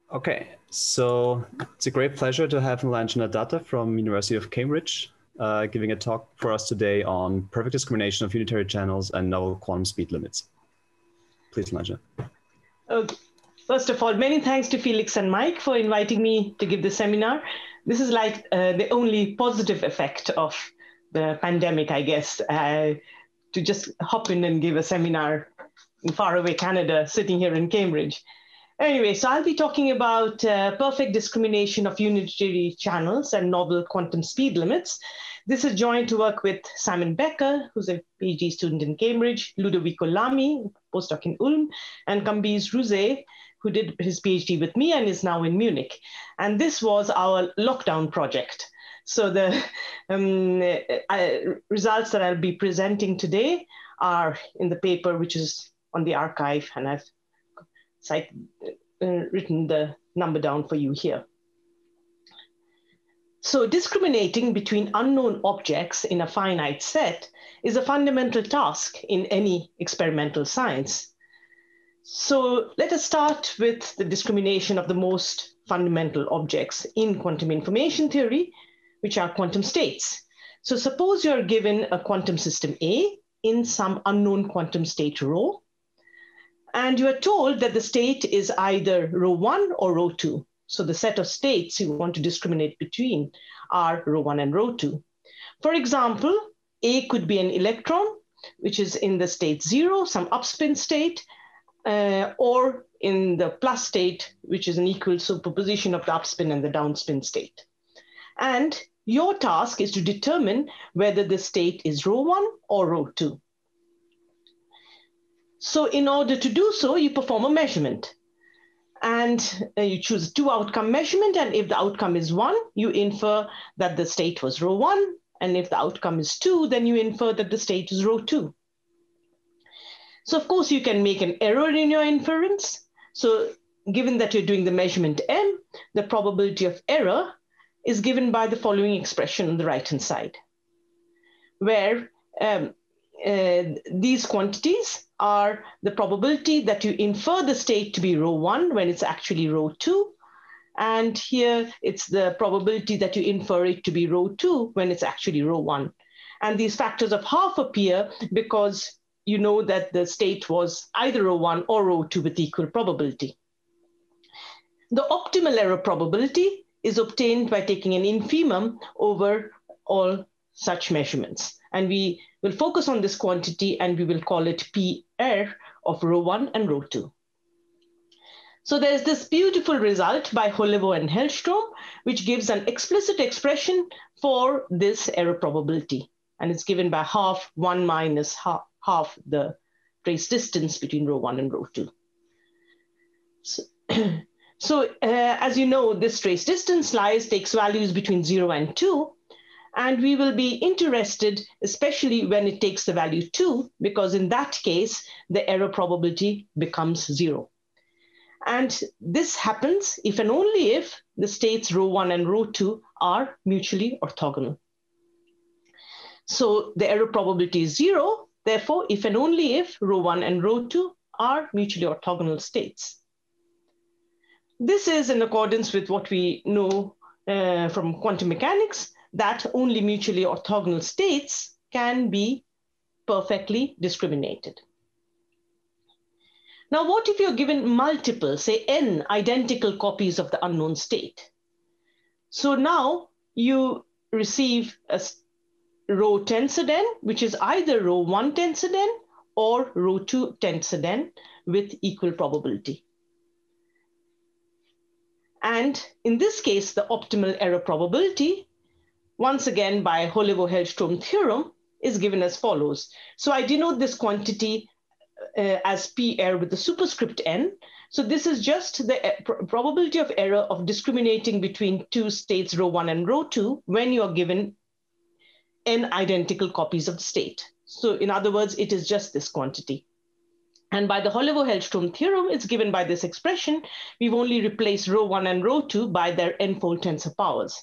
Okay, so it's a great pleasure to have Nilanjana Datta from University of Cambridge giving a talk for us today on perfect discrimination of unitary channels and novel quantum speed limits. Please, Nilanjana. Okay. First of all, many thanks to Felix and Mike for inviting me to give the seminar. This is like the only positive effect of the pandemic, I guess, to just hop in and give a seminar in faraway Canada, sitting here in Cambridge. Anyway, so I'll be talking about perfect discrimination of unitary channels and novel quantum speed limits. This is joint work with Simon Becker, who's a PhD student in Cambridge, Ludovico Lamy, postdoc in Ulm, and Kambiz Rouze, who did his PhD with me and is now in Munich. And this was our lockdown project. So the results that I'll be presenting today are in the paper, which is on the archive, and I've written the number down for you here. So discriminating between unknown objects in a finite set is a fundamental task in any experimental science. So let us start with the discrimination of the most fundamental objects in quantum information theory, which are quantum states. So suppose you're given a quantum system A in some unknown quantum state rho, and you are told that the state is either rho 1 or rho 2. So the set of states you want to discriminate between are rho 1 and rho 2. For example, A could be an electron, which is in the state 0, some upspin state, or in the plus state, which is an equal superposition of the upspin and the downspin state. And your task is to determine whether the state is rho 1 or rho 2. So in order to do so, you perform a measurement. And you choose a 2-outcome measurement. And if the outcome is 1, you infer that the state was rho 1. And if the outcome is 2, then you infer that the state is rho 2. So of course, you can make an error in your inference. So given that you're doing the measurement M, the probability of error is given by the following expression on the right-hand side, where these quantities are the probability that you infer the state to be rho 1 when it's actually rho 2. And here it's the probability that you infer it to be rho 2 when it's actually rho 1. And these factors of half appear because you know that the state was either rho 1 or rho 2 with equal probability. The optimal error probability is obtained by taking an infimum over all such measurements. And we will focus on this quantity and we will call it PR of rho 1 and rho 2. So there's this beautiful result by Holevo and Hellstrom, which gives an explicit expression for this error probability. And it's given by half 1 minus half the trace distance between rho 1 and rho 2. So as you know, this trace distance takes values between 0 and 2. And we will be interested, especially when it takes the value 2, because in that case, the error probability becomes 0. And this happens if and only if the states rho 1 and rho 2 are mutually orthogonal. So the error probability is 0. Therefore, if and only if rho 1 and rho 2 are mutually orthogonal states. This is in accordance with what we know from quantum mechanics, that only mutually orthogonal states can be perfectly discriminated. Now, what if you're given multiple, say n identical copies of the unknown state? So now you receive a rho tensor n, which is either rho 1 tensor n or rho 2 tensor n with equal probability. And in this case, the optimal error probability, once again by Holevo-Hellstrom theorem, is given as follows. So I denote this quantity as PR with the superscript n. So this is just the probability of error of discriminating between two states rho 1 and rho 2 when you are given n identical copies of the state. So in other words, it is just this quantity. And by the Holevo-Hellstrom theorem, it's given by this expression. We've only replaced rho 1 and rho 2 by their n-fold tensor powers.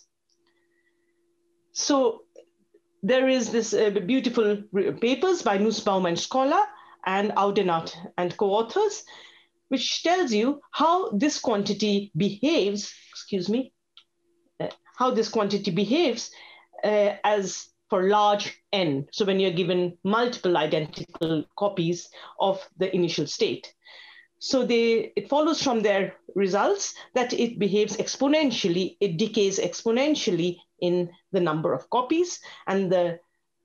So there is this beautiful papers by Nussbaum and Scholar and Audenat and co-authors, which tells you how this quantity behaves, how this quantity behaves as for large n. So when you're given multiple identical copies of the initial state. So it follows from their results that it behaves exponentially, it decays exponentially in the number of copies, and the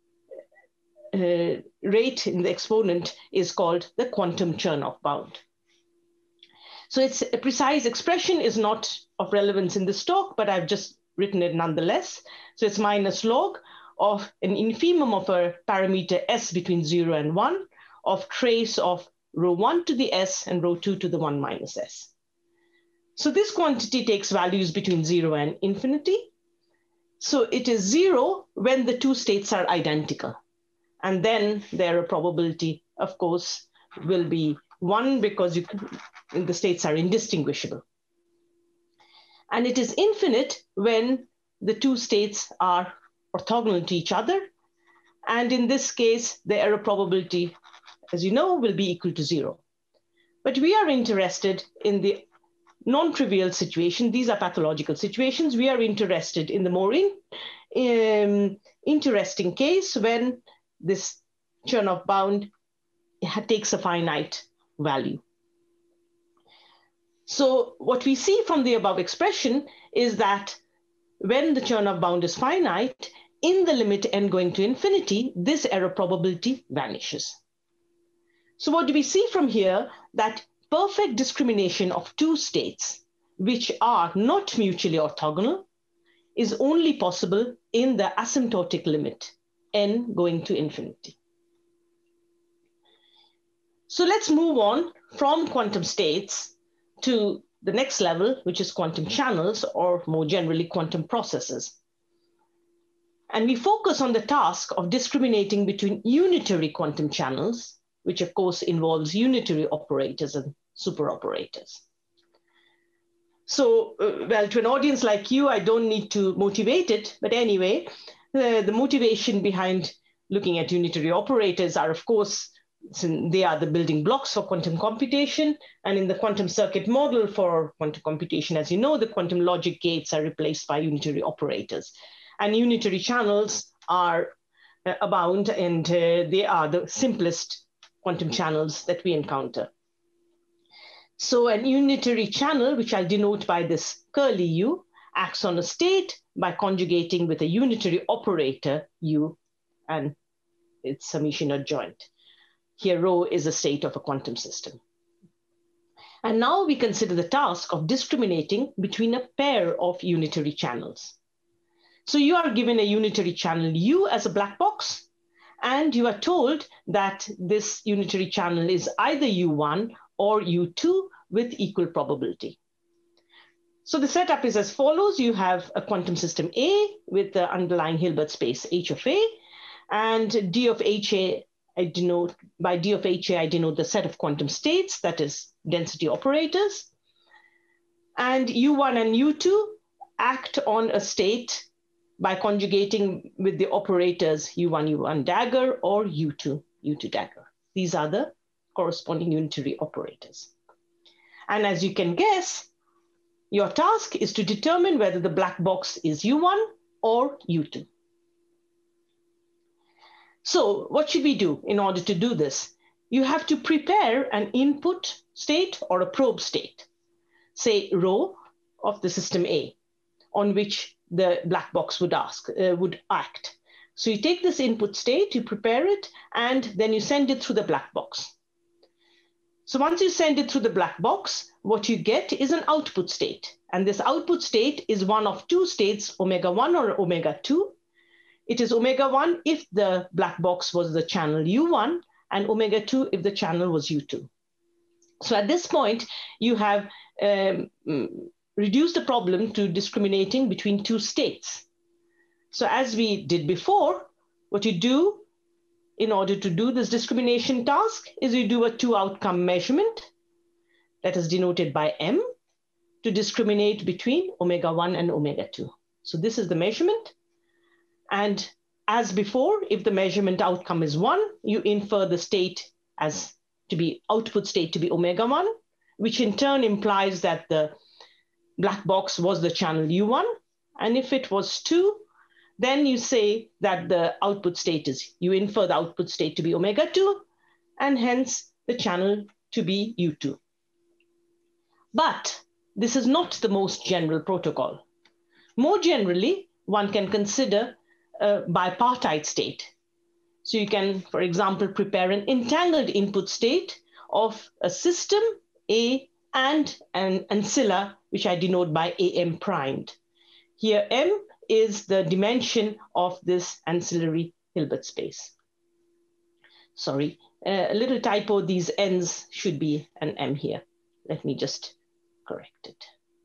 rate in the exponent is called the quantum Chernoff bound. So its a precise expression is not of relevance in this talk, but I've just written it nonetheless. So it's minus log of an infimum of a parameter s between 0 and 1 of trace of rho 1 to the s and rho 2 to the 1 minus s. So this quantity takes values between 0 and infinity. So it is 0 when the two states are identical. And then their probability, of course, will be 1 because the states are indistinguishable. And it is infinite when the two states are orthogonal to each other. And in this case, the error probability, as you know, will be equal to 0. But we are interested in the non-trivial situation. These are pathological situations. We are interested in the more interesting case when this Chernoff bound takes a finite value. So what we see from the above expression is that when the Chernoff bound is finite, in the limit n going to infinity, this error probability vanishes. So what do we see from here? That perfect discrimination of two states which are not mutually orthogonal is only possible in the asymptotic limit, n going to infinity. So let's move on from quantum states to the next level, which is quantum channels, or more generally, quantum processes. And we focus on the task of discriminating between unitary quantum channels, which of course involves unitary operators and superoperators. So, well, to an audience like you, I don't need to motivate it, but anyway, the motivation behind looking at unitary operators are, of course, they are the building blocks for quantum computation. And in the quantum circuit model for quantum computation, as you know, the quantum logic gates are replaced by unitary operators. And unitary channels are abound, and they are the simplest quantum channels that we encounter. So an unitary channel, which I'll denote by this curly U, acts on a state by conjugating with a unitary operator U and its summation adjoint. Here, rho is a state of a quantum system. And now we consider the task of discriminating between a pair of unitary channels. So you are given a unitary channel U as a black box, and you are told that this unitary channel is either U1 or U2 with equal probability. So the setup is as follows. You have a quantum system A with the underlying Hilbert space H of A, and D of HA, by D of HA, I denote the set of quantum states, that is density operators. And U1 and U2 act on a state by conjugating with the operators U1, U1 dagger or U2, U2 dagger. These are the corresponding unitary operators. And as you can guess, your task is to determine whether the black box is U1 or U2. So what should we do in order to do this? You have to prepare an input state or a probe state, say rho of the system A, on which the black box would act. So you take this input state, you prepare it, and then you send it through the black box. So once you send it through the black box, what you get is an output state. And this output state is one of two states, omega 1 or omega 2. It is omega 1 if the black box was the channel U1, and omega 2 if the channel was U2. So at this point, you have reduced the problem to discriminating between two states. So as we did before, what you do in order to do this discrimination task is you do a two-outcome measurement that is denoted by M to discriminate between omega 1 and omega 2. So this is the measurement. And as before, if the measurement outcome is 1, you infer the state as to be output state to be omega 1. which in turn implies that the black box was the channel U1. And if it was 2, then you say that the output state is, you infer the output state to be omega 2, and hence the channel to be U2. But this is not the most general protocol. More generally, one can consider a bipartite state. So you can, for example, prepare an entangled input state of a system A and an ancilla, which I denote by AM primed. Here, M is the dimension of this ancillary Hilbert space. Sorry, a little typo, these N's should be an M here. Let me just correct it.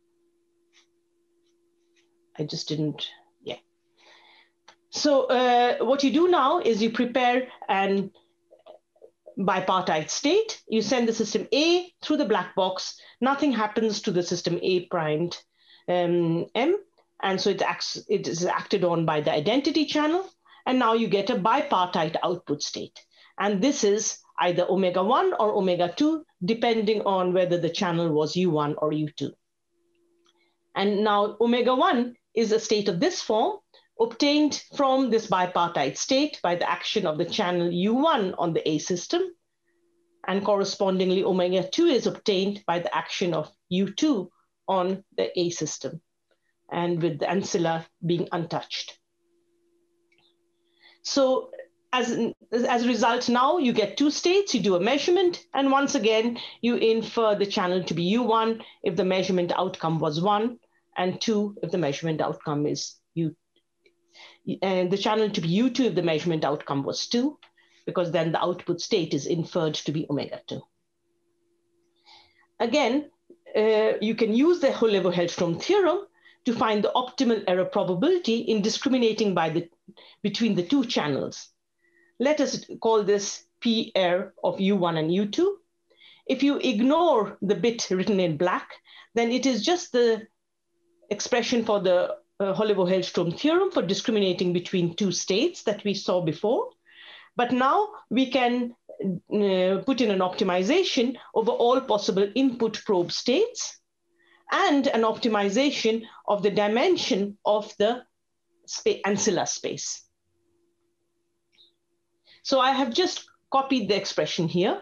I just didn't, yeah. So what you do now is you prepare an bipartite state. You send the system A through the black box. Nothing happens to the system A primed M. And so it is acted on by the identity channel. And now you get a bipartite output state. And this is either omega 1 or omega 2, depending on whether the channel was U1 or U2. And now omega 1 is a state of this form, obtained from this bipartite state by the action of the channel U1 on the A system. And correspondingly, omega 2 is obtained by the action of U2 on the A system, and with the ancilla being untouched. So as a result, now you get 2 states, you do a measurement, and once again, you infer the channel to be U1 if the measurement outcome was 1, and 2 if the measurement outcome is U, and the channel to be U2 if the measurement outcome was 2, because then the output state is inferred to be omega 2. Again, you can use the Holevo-Hellstrom theorem to find the optimal error probability in discriminating between the 2 channels. Let us call this PR of U1 and U2. If you ignore the bit written in black, then it is just the expression for the Holevo-Hellstrom theorem for discriminating between 2 states that we saw before. But now we can put in an optimization over all possible input probe states and an optimization of the dimension of the ancilla space. So I have just copied the expression here.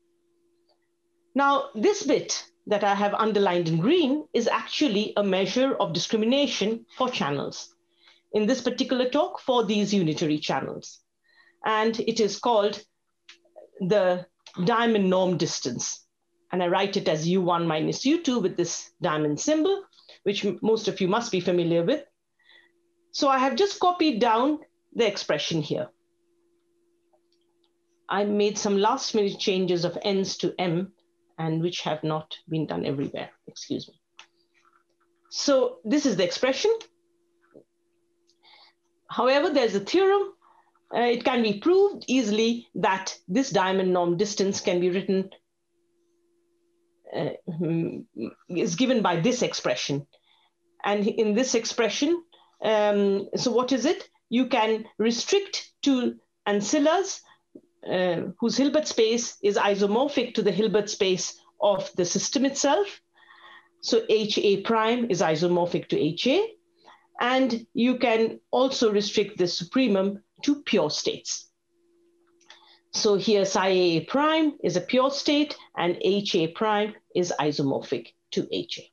Now, this bit that I have underlined in green is actually a measure of discrimination for channels. In this particular talk, for these unitary channels. And it is called the diamond norm distance. And I write it as U1 minus U2 with this diamond symbol, which most of you must be familiar with. So I have just copied down the expression here. I made some last minute changes of N's to M, and which have not been done everywhere, excuse me. So this is the expression. However, there's a theorem. It can be proved easily that this diamond norm distance can be written, is given by this expression. And in this expression, so what is it? You can restrict to ancillas whose Hilbert space is isomorphic to the Hilbert space of the system itself. So HA prime is isomorphic to HA. And you can also restrict the supremum to pure states. So here psi A prime is a pure state and HA prime is isomorphic to HA.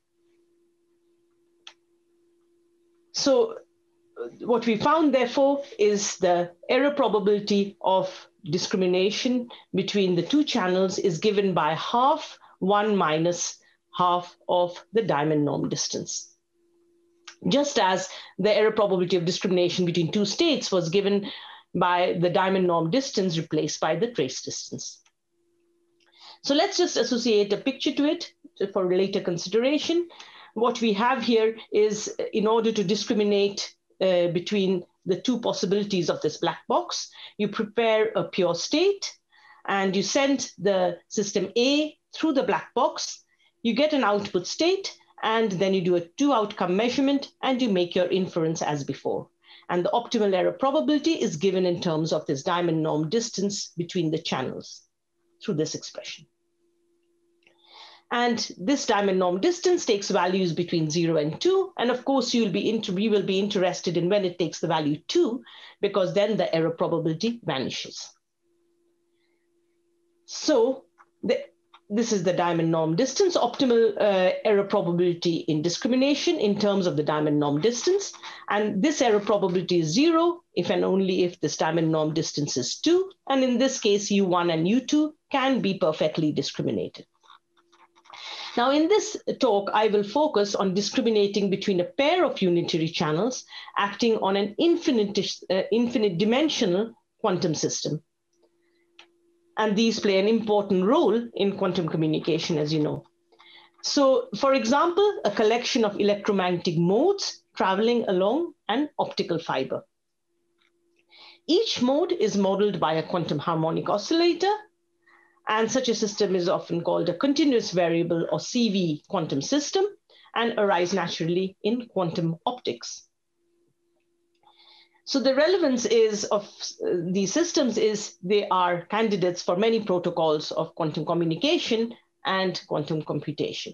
So what we found, therefore, is the error probability of discrimination between the 2 channels is given by half 1 minus half of the diamond norm distance. Just as the error probability of discrimination between 2 states was given by the diamond norm distance replaced by the trace distance. So let's just associate a picture to it for later consideration. What we have here is, in order to discriminate between the 2 possibilities of this black box, you prepare a pure state and you send the system A through the black box, you get an output state, and then you do a 2 outcome measurement and you make your inference as before. And the optimal error probability is given in terms of this diamond norm distance between the channels through this expression. And this diamond norm distance takes values between 0 and 2. And of course, we will be interested in when it takes the value 2, because then the error probability vanishes. So this is the diamond norm distance, optimal error probability in discrimination in terms of the diamond norm distance. And this error probability is 0 if and only if this diamond norm distance is 2. And in this case, U1 and U2 can be perfectly discriminated. Now, in this talk, I will focus on discriminating between a pair of unitary channels acting on an infinite dimensional quantum system. And these play an important role in quantum communication, as you know. So, for example, a collection of electromagnetic modes traveling along an optical fiber. Each mode is modeled by a quantum harmonic oscillator, and such a system is often called a continuous variable or CV quantum system and arise naturally in quantum optics. So the relevance of these systems is they are candidates for many protocols of quantum communication and quantum computation.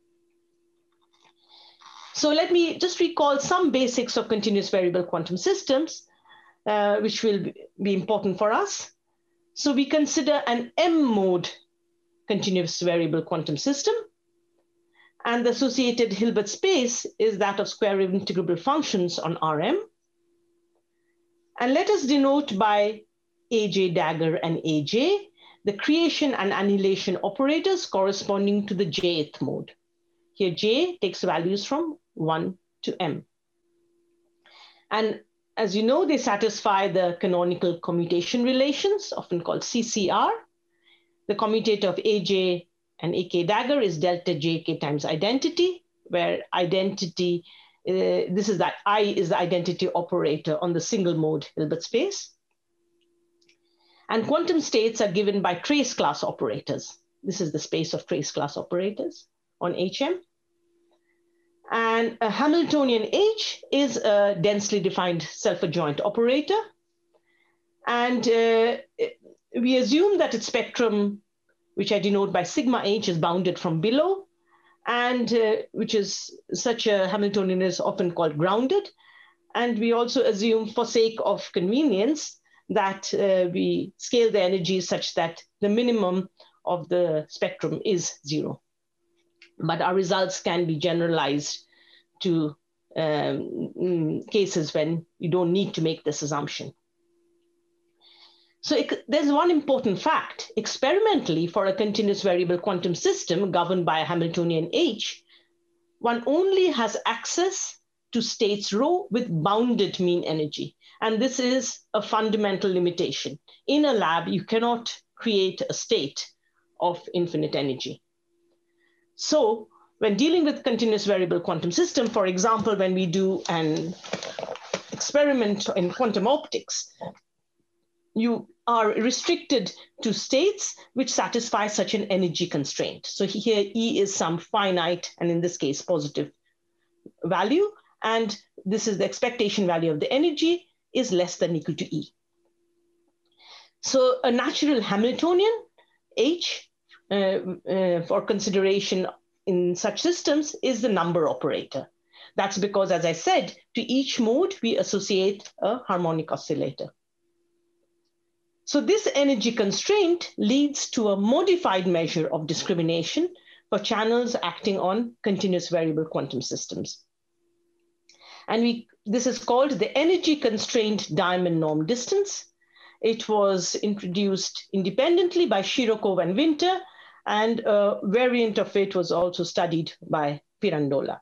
So let me just recall some basics of continuous variable quantum systems, which will be important for us. So we consider an M-mode continuous variable quantum system, and the associated Hilbert space is that of square integrable functions on Rm. And let us denote by AJ dagger and AJ the creation and annihilation operators corresponding to the jth mode. Here J takes values from 1 to M. And as you know, they satisfy the canonical commutation relations, often called CCR. The commutator of AJ and AK dagger is delta JK times identity, where identity, this is that I is the identity operator on the single mode Hilbert space. And quantum states are given by trace class operators. This is the space of trace class operators on HM. And a Hamiltonian H is a densely defined self-adjoint operator. And we assume that its spectrum, which I denote by sigma H, is bounded from below, and which is such a Hamiltonian is often called grounded. And we also assume, for sake of convenience, that we scale the energy such that the minimum of the spectrum is 0. But our results can be generalized to cases when you don't need to make this assumption. So there's one important fact. Experimentally, for a continuous variable quantum system governed by a Hamiltonian H, one only has access to states rho with bounded mean energy. And this is a fundamental limitation. In a lab, you cannot create a state of infinite energy. So when dealing with continuous variable quantum system, for example, when we do an experiment in quantum optics, you are restricted to states which satisfy such an energy constraint. So here E is some finite, and in this case, positive value. And this is the expectation value of the energy is less than or equal to E. So a natural Hamiltonian H for consideration in such systems is the number operator. That's because, as I said, to each mode, we associate a harmonic oscillator. So this energy constraint leads to a modified measure of discrimination for channels acting on continuous variable quantum systems. And this is called the energy constrained diamond norm distance. It was introduced independently by Shirokov and Winter, and a variant of it was also studied by Pirandola.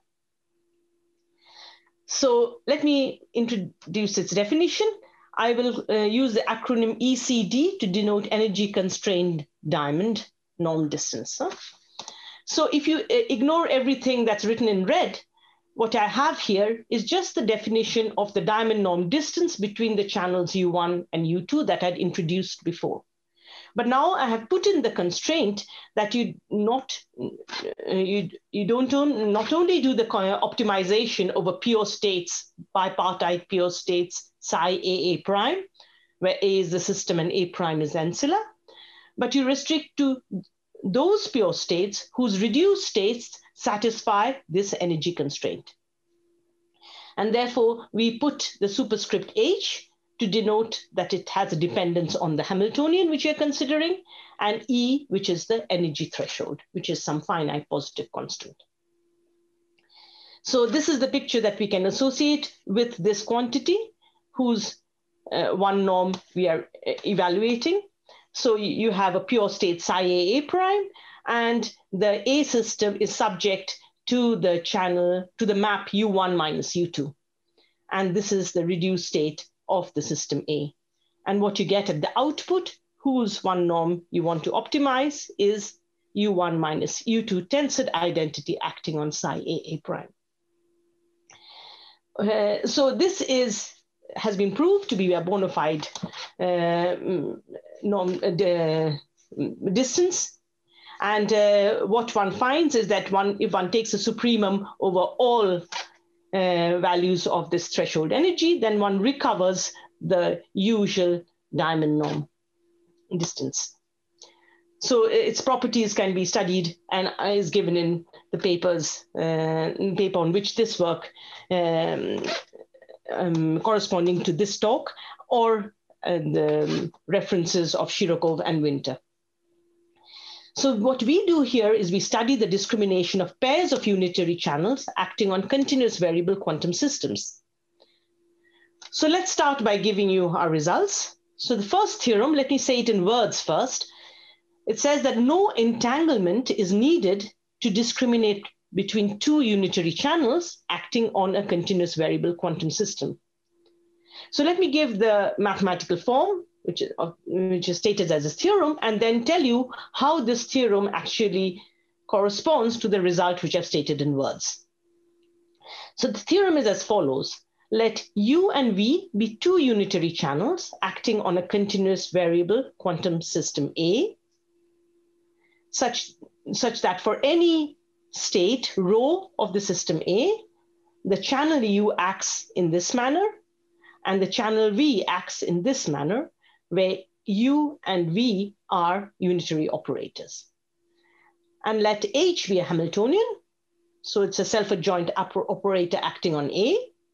So let me introduce its definition. I will use the acronym ECD to denote energy constrained diamond norm distance. So if you ignore everything that's written in red, what I have here is just the definition of the diamond norm distance between the channels U1 and U2 that I'd introduced before. But now I have put in the constraint that you not only do the optimization over pure states, bipartite pure states, psi AA prime, where A is the system and A prime is ancilla, but you restrict to those pure states whose reduced states satisfy this energy constraint. And therefore, we put the superscript H to denote that it has a dependence on the Hamiltonian, which we are considering, and E, which is the energy threshold, which is some finite positive constant. So this is the picture that we can associate with this quantity, whose one norm we are evaluating. So you have a pure state psi A prime, and the A system is subject to the channel, to the map U1 minus U2. And this is the reduced state of the system A. And what you get at the output, whose one norm you want to optimize, is U1 minus U2 tensor identity acting on psi A prime. So this has been proved to be a bona fide distance. And what one finds is that if one takes a supremum over all values of this threshold energy, then one recovers the usual diamond norm distance. So its properties can be studied and is given in the paper on which this work corresponding to this talk, or the references of Shirokov and Winter. So what we do here is we study the discrimination of pairs of unitary channels acting on continuous variable quantum systems. So let's start by giving you our results. So the first theorem, let me say it in words first. It says that no entanglement is needed to discriminate between two unitary channels acting on a continuous variable quantum system. So let me give the mathematical form, which is stated as a theorem, and then tell you how this theorem actually corresponds to the result which I've stated in words. So the theorem is as follows. Let U and V be two unitary channels acting on a continuous variable quantum system A, such that for any state rho of the system A, the channel U acts in this manner, and the channel V acts in this manner, where U and V are unitary operators. And let H be a Hamiltonian, so it's a self-adjoint operator acting on A.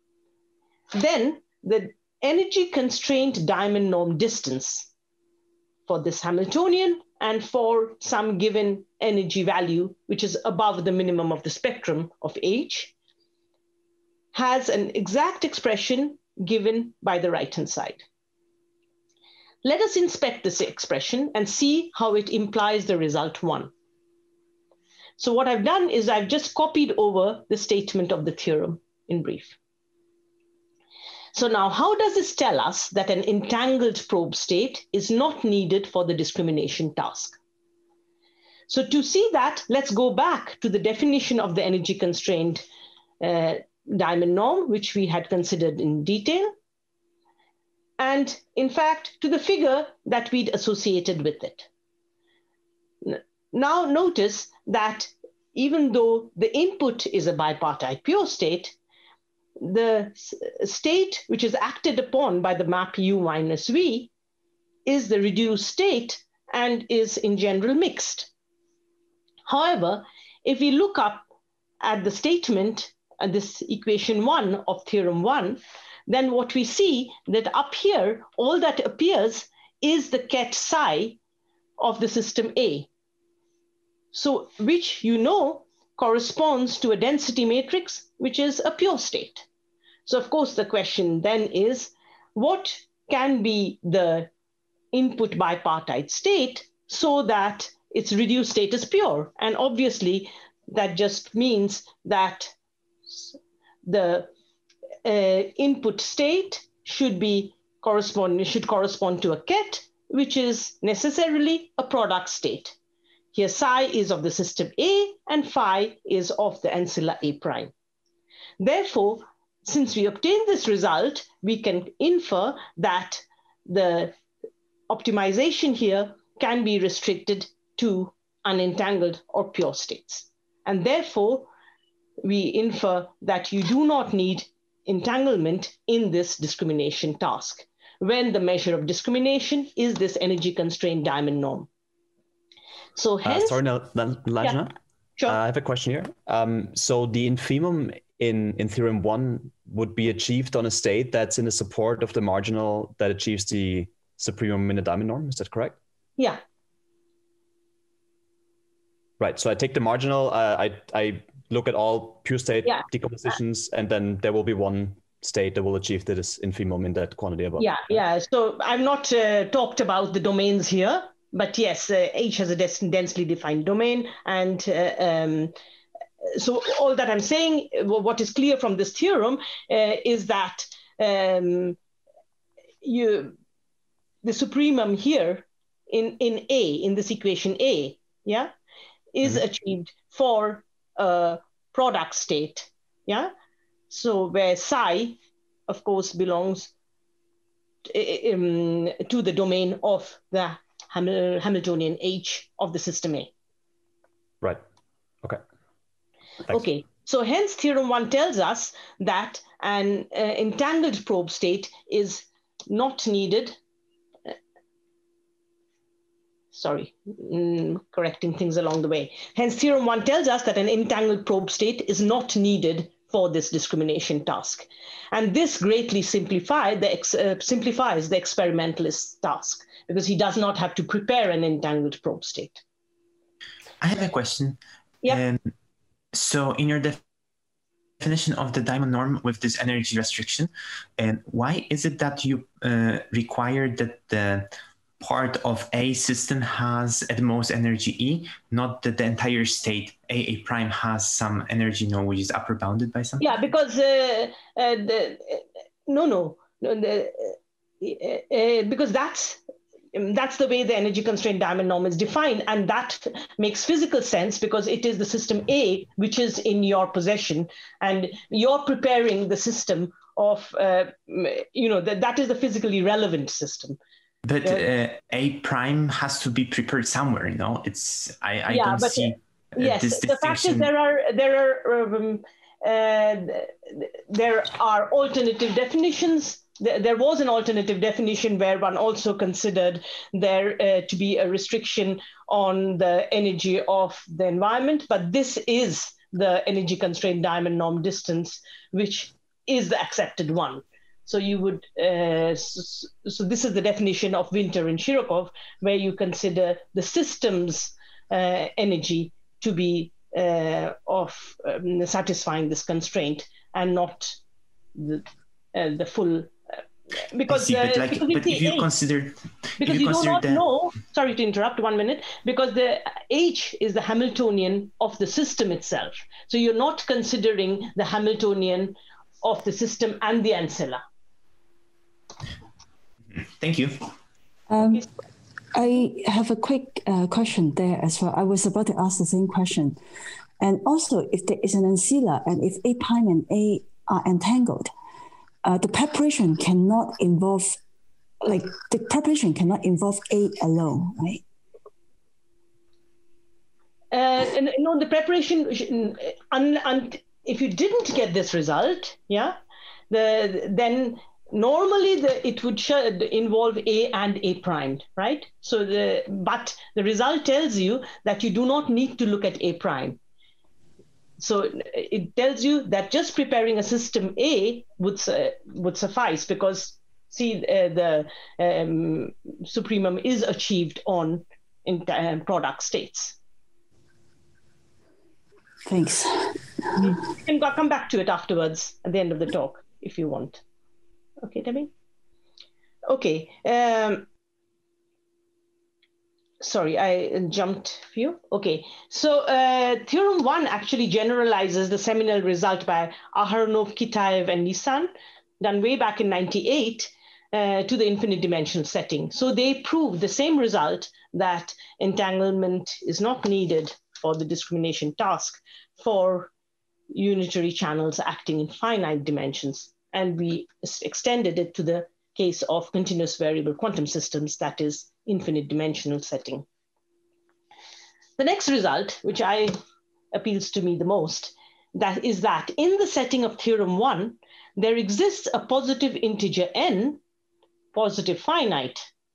Then the energy constraint diamond norm distance for this Hamiltonian and for some given energy value, which is above the minimum of the spectrum of H, has an exact expression given by the right-hand side. Let us inspect this expression and see how it implies the result 1. So what I've done is I've just copied over the statement of the theorem in brief. So now, how does this tell us that an entangled probe state is not needed for the discrimination task? So to see that, let's go back to the definition of the energy constrained diamond norm, which we had considered in detail, and in fact, to the figure that we'd associated with it. Now notice that even though the input is a bipartite pure state, the state which is acted upon by the map U minus V is the reduced state and is in general mixed. However, if we look up at the statement, this equation 1 of theorem 1, then what we see that up here, all that appears is the ket psi of the system A. So which you know corresponds to a density matrix, which is a pure state. So of course the question then is, what can be the input bipartite state so that its reduced state is pure? And obviously that just means that the input state should correspond to a ket, which is necessarily a product state. Here psi is of the system A and phi is of the ancilla A prime. Therefore, since we obtained this result, we can infer that the optimization here can be restricted to unentangled or pure states. And therefore, we infer that you do not need entanglement in this discrimination task, when the measure of discrimination is this energy constrained diamond norm. So hence, sorry, Nilanjana. Sure. I have a question here. So the infimum in theorem 1 would be achieved on a state that's in the support of the marginal that achieves the supremum in the diamond norm. Is that correct? Yeah. Right. So I take the marginal. I look at all pure state decompositions, and then there will be one state that will achieve this infimum in that quantity above. Yeah. So I've not talked about the domains here, but yes, H has a densely defined domain, and so all that I'm saying, what is clear from this theorem is that the supremum here in this equation A, is achieved for a product state, So where psi, of course, belongs to the domain of the Hamiltonian H of the system A. Right. Okay. Thanks. Okay. So hence theorem 1 tells us that an entangled probe state is not needed. Correcting things along the way. Hence, theorem 1 tells us that an entangled probe state is not needed for this discrimination task. And this greatly simplifies the experimentalist's task, because he does not have to prepare an entangled probe state. I have a question. Yeah. So in your definition of the diamond norm with this energy restriction, why is it that you require that the part of A system has at most energy E, not that the entire state A prime has some energy which is upper bounded by something? Yeah, because because that's the way the energy constraint diamond norm is defined, and that makes physical sense because it is the system A which is in your possession, and you're preparing the system of that is the physically relevant system. But A prime has to be prepared somewhere, It's I don't see yes, this the fact is there are alternative definitions. There was an alternative definition where one also considered there to be a restriction on the energy of the environment, but this is the energy constrained diamond norm distance, which is the accepted one. So you would, so this is the definition of Winter and Shirokov, where you consider the system's energy to be of satisfying this constraint and not the full. Because if you consider, because you do not know. Sorry to interrupt. 1 minute. Because the H is the Hamiltonian of the system itself. So you're not considering the Hamiltonian of the system and the ancilla. Thank you. I have a quick question there as well. I was about to ask the same question. And also, if there is an ancilla and if A prime and A are entangled, the preparation cannot involve, A alone, right? No, the preparation, if you didn't get this result, then normally it would involve A and A primed, right? So but the result tells you that you do not need to look at A prime. So it tells you that just preparing a system A would suffice, because see, the supremum is achieved in product states. Thanks. You can come back to it afterwards at the end of the talk if you want. Okay, Debbie? Okay. Sorry, I jumped a few. Okay, so theorem 1 actually generalizes the seminal result by Aharonov, Kitaev, and Nissan, done way back in '98, to the infinite dimensional setting. So they prove the same result, that entanglement is not needed for the discrimination task for unitary channels acting in finite dimensions. And we extended it to the case of continuous variable quantum systems, that is infinite dimensional setting. The next result, which appeals to me the most, that is that in the setting of theorem 1, there exists a positive integer n, positive finite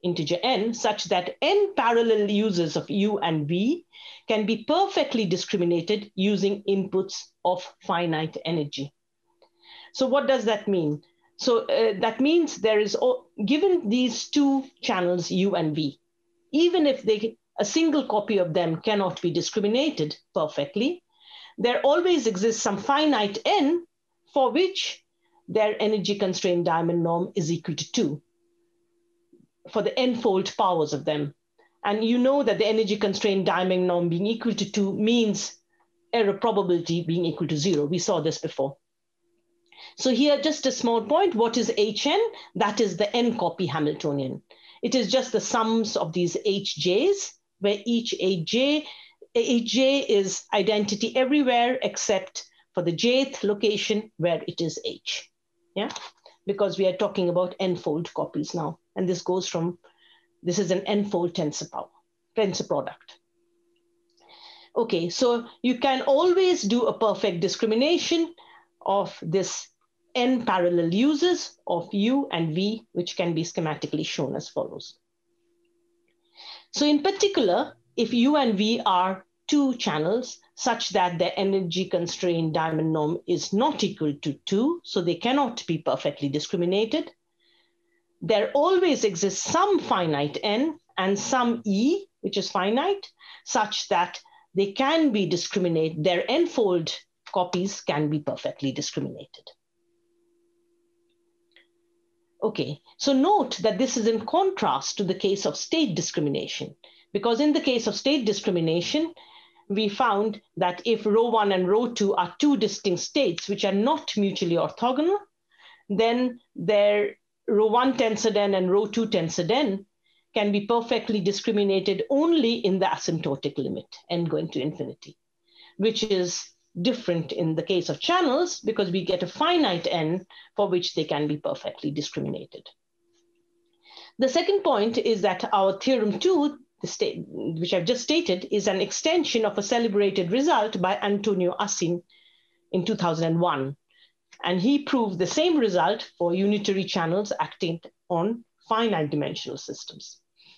integer n, such that n parallel uses of u and v can be perfectly discriminated using inputs of finite energy. So what does that mean? So that means there is, given these two channels u and v, even if a single copy of them cannot be discriminated perfectly, there always exists some finite n for which their energy constrained diamond norm is equal to 2 for the n-fold powers of them. And you know that the energy constrained diamond norm being equal to 2 means error probability being equal to 0. We saw this before. So here, just a small point, what is Hn? That is the n-copy Hamiltonian. It is just the sums of these Hj's, where each Hj is identity everywhere except for the jth location where it is H. Yeah, because we are talking about n-fold copies now. And this goes from, this is an n-fold tensor product. Okay, so you can always do a perfect discrimination of this n parallel uses of u and v, which can be schematically shown as follows. So in particular, if u and v are two channels such that their energy constrained diamond norm is not equal to 2, so they cannot be perfectly discriminated, there always exists some finite n and some e, which is finite, such that they can be discriminated, their n-fold copies can be perfectly discriminated. Okay, so note that this is in contrast to the case of state discrimination, because in the case of state discrimination, we found that if ρ1 and ρ2 are two distinct states which are not mutually orthogonal, then their ρ1 tensor n and ρ2 tensor n can be perfectly discriminated only in the asymptotic limit, n going to infinity, which is different in the case of channels because we get a finite n for which they can be perfectly discriminated. The second point is that our theorem 2, which I've just stated, is an extension of a celebrated result by Antonio Assin in 2001. And he proved the same result for unitary channels acting on finite dimensional systems.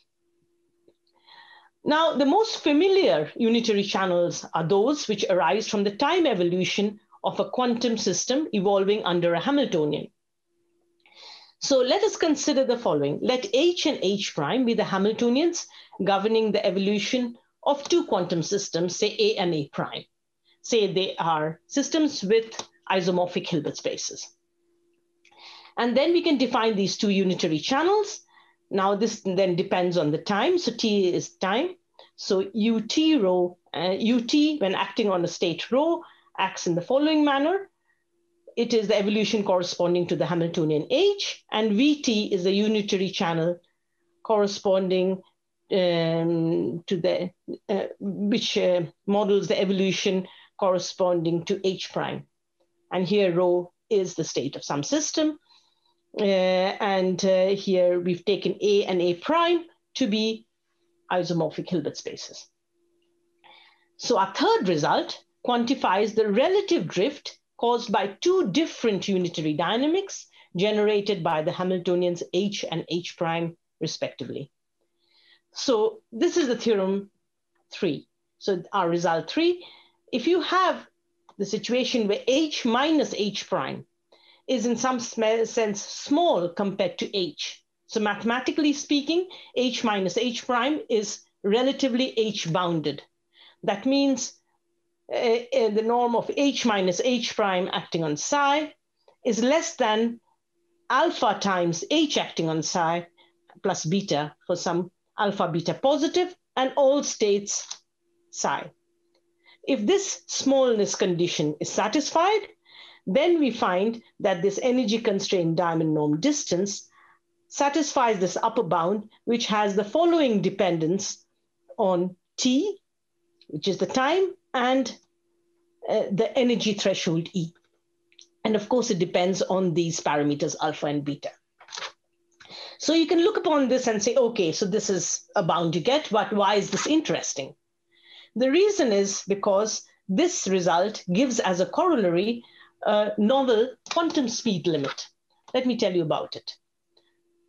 Now, the most familiar unitary channels are those which arise from the time evolution of a quantum system evolving under a Hamiltonian. So let us consider the following. Let H and H prime be the Hamiltonians governing the evolution of two quantum systems, say A and A prime. Say they are systems with isomorphic Hilbert spaces. And then we can define these two unitary channels. Now this then depends on the time. So T is time. So UT when acting on a state rho acts in the following manner. It is the evolution corresponding to the Hamiltonian H, and VT is the unitary channel corresponding to the, which models the evolution corresponding to H prime. And here rho is the state of some system. Here we've taken A and A prime to be isomorphic Hilbert spaces. So our third result quantifies the relative drift caused by two different unitary dynamics generated by the Hamiltonians H and H prime respectively. So this is the theorem 3. So our result 3, if you have the situation where H minus H prime is in some sense small compared to H. So mathematically speaking, H minus H prime is relatively H bounded. That means the norm of H minus H prime acting on psi is less than alpha times H acting on psi plus beta for some alpha beta positive and all states psi. If this smallness condition is satisfied, then we find that this energy constrained diamond norm distance satisfies this upper bound, which has the following dependence on T, which is the time, and the energy threshold E. And of course, it depends on these parameters, alpha and beta. So you can look upon this and say, okay, so this is a bound you get, but why is this interesting? The reason is because this result gives as a corollary a novel quantum speed limit. Let me tell you about it.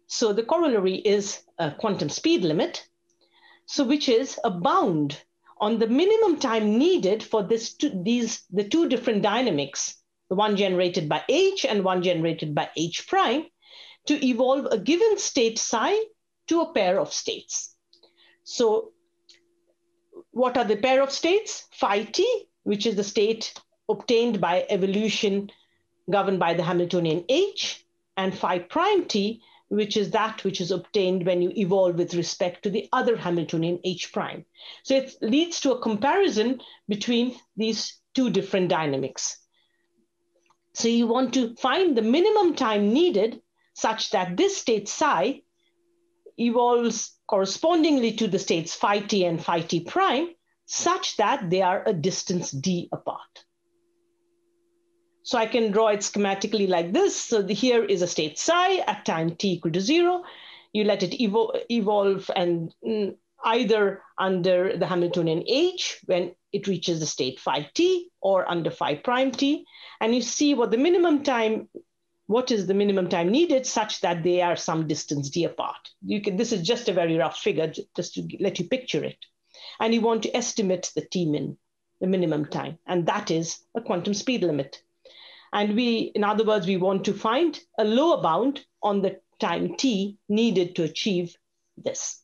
So the corollary is a quantum speed limit, so which is a bound on the minimum time needed for the two different dynamics, the one generated by H and one generated by H prime, to evolve a given state psi to a pair of states. So what are the pair of states? Phi t, which is the state obtained by evolution governed by the Hamiltonian H, and phi prime t, which is that which is obtained when you evolve with respect to the other Hamiltonian H prime. So it leads to a comparison between these two different dynamics. So you want to find the minimum time needed such that this state psi evolves correspondingly to the states phi t and phi t prime, such that they are a distance d apart. So I can draw it schematically like this. So here is a state psi at time t equal to 0. You let it evolve and either under the Hamiltonian H when it reaches the state phi t, or under phi prime t. And you see what is the minimum time needed such that they are some distance d apart. This is just a very rough figure, just to let you picture it. And you want to estimate the Tmin, the minimum time, and that is a quantum speed limit. And in other words, we want to find a lower bound on the time t needed to achieve this.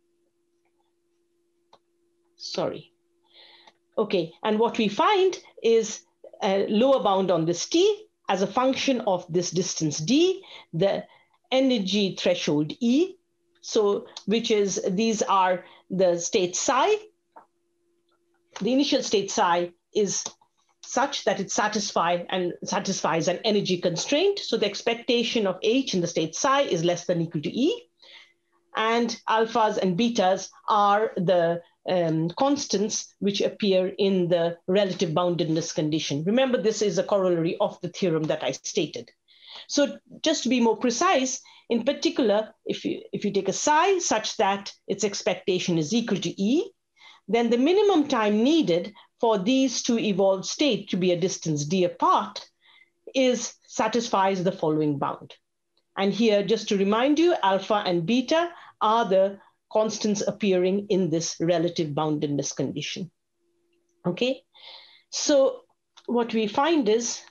Sorry. Okay, and what we find is a lower bound on this t as a function of this distance d, the energy threshold E, so these are the state psi. The initial state psi is such that it satisfies an energy constraint. So the expectation of H in the state psi is less than or equal to E. And alphas and betas are the constants which appear in the relative boundedness condition. Remember, this is a corollary of the theorem that I stated. So just to be more precise, in particular, if you take a psi such that its expectation is equal to E, then the minimum time needed for these two evolved states to be a distance d apart satisfies the following bound. And here, just to remind you, alpha and beta are the constants appearing in this relative boundedness condition. Okay, so what we find is,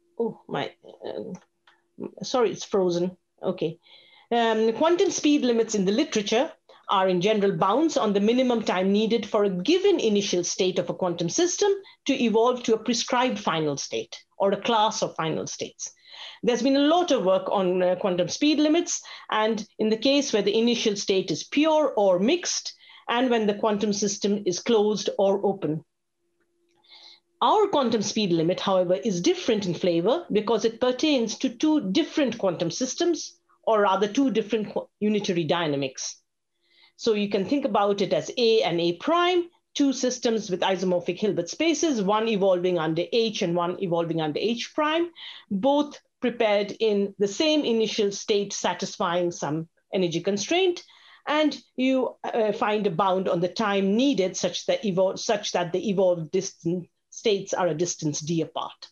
sorry, it's frozen. Okay, quantum speed limits in the literature are in general bounds on the minimum time needed for a given initial state of a quantum system to evolve to a prescribed final state or a class of final states. There's been a lot of work on quantum speed limits, and in the case where the initial state is pure or mixed, and when the quantum system is closed or open. Our quantum speed limit, however, is different in flavor because it pertains to two different quantum systems, or rather two different unitary dynamics. So you can think about it as A and A prime, two systems with isomorphic Hilbert spaces, one evolving under H and one evolving under H prime, both prepared in the same initial state satisfying some energy constraint, and you find a bound on the time needed such that the evolved distance states are a distance d apart.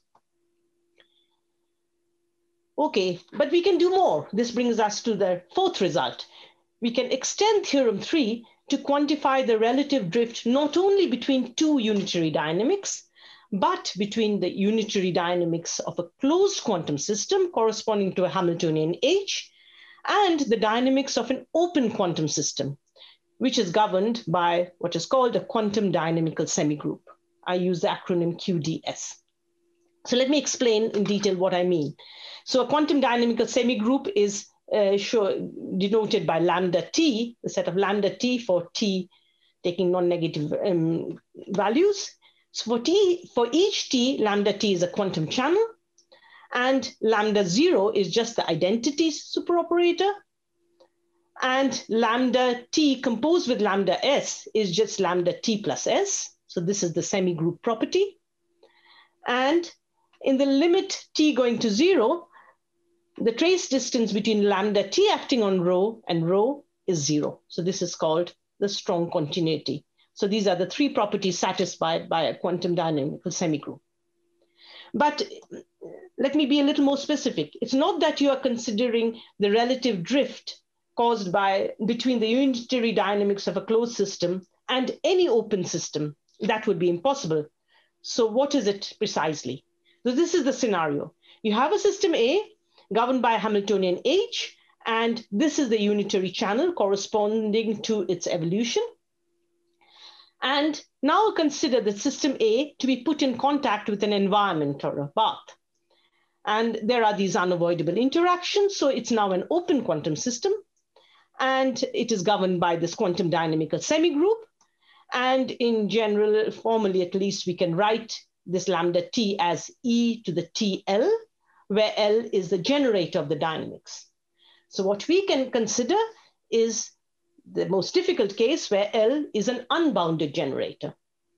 Okay, but we can do more. This brings us to the fourth result. We can extend theorem 3 to quantify the relative drift not only between two unitary dynamics, but between the unitary dynamics of a closed quantum system corresponding to a Hamiltonian H and the dynamics of an open quantum system, which is governed by what is called a quantum dynamical semigroup. I use the acronym QDS. So let me explain in detail what I mean. So a quantum dynamical semigroup is denoted by lambda t, the set of lambda t for t taking non-negative values. So for each t, lambda t is a quantum channel, and lambda 0 is just the identity superoperator, and lambda t composed with lambda s is just lambda t plus s. So this is the semigroup property. And in the limit t going to 0, the trace distance between lambda t acting on rho and rho is 0. So this is called the strong continuity. So these are the three properties satisfied by a quantum dynamical semigroup. But let me be a little more specific. It's not that you are considering the relative drift caused by between the unitary dynamics of a closed system and any open system. That would be impossible. So what is it precisely? So this is the scenario. You have a system A governed by a Hamiltonian H, and this is the unitary channel corresponding to its evolution. And now consider the system A to be put in contact with an environment or a bath. And there are these unavoidable interactions. So it's now an open quantum system. And it is governed by this quantum dynamical semigroup. And in general, formally at least, we can write this lambda t as e to the TL, where L is the generator of the dynamics. So what we can consider is the most difficult case where L is an unbounded generator.